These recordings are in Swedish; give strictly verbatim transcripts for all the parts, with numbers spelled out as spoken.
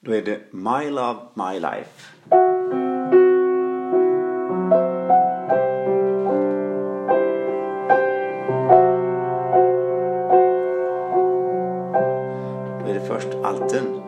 Då är det My Love, My Life. Då är det först alten.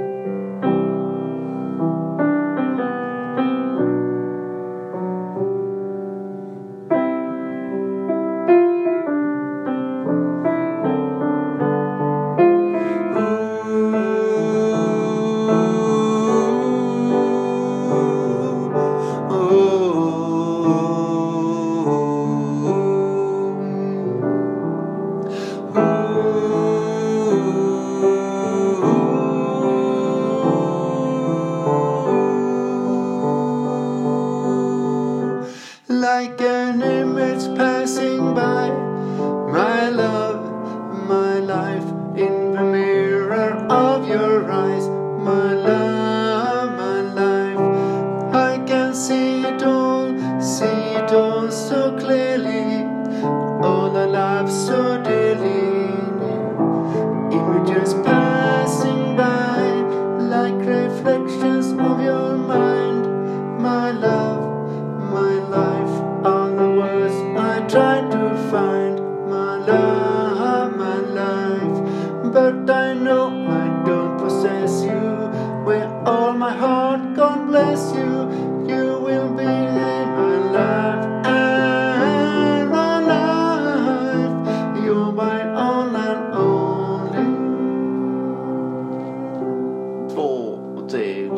Like an image passing by, my love, my life, in the mirror of your eyes, my love, my life. I can see it all, see it all so clearly, all I love so dearly. Images passing by, like reflections of your mind, my love, my life. All the words I try to find, my love, my life. But I know I don't possess you. With all my heart, God bless you. You will be my life and my life. You're my all and only. Två och tre.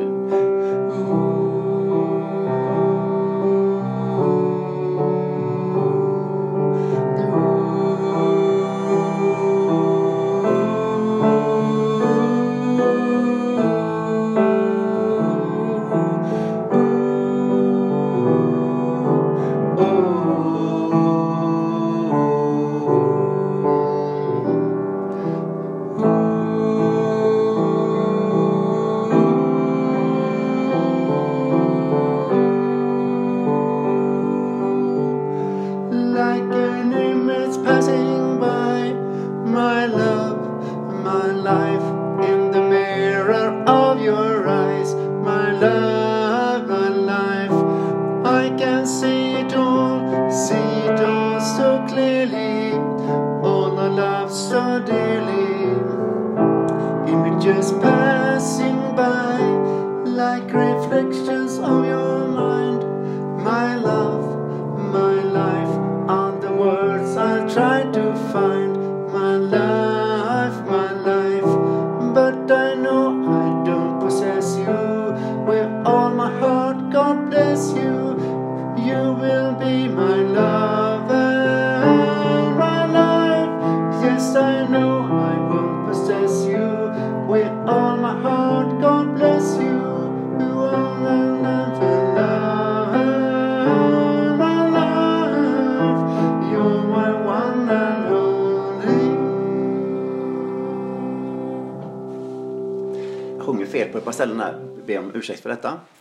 Like an image passing by, my love, my life, in the mirror of your eyes, my love, my life. I can see it all, see it all so clearly, all I love so dearly. Images passing by, like reflections of your mind, my love, my life. On the words I try to find, my life, my life. But I know I don't possess you. With all my heart, God bless you. You will be my love and my life. Yes, I know I won't possess you. With all my heart, God bless you. You are my love and love and my life. You're my one and only. Jag sjunger fel på ett par ställen här. Be om ursäkt för detta.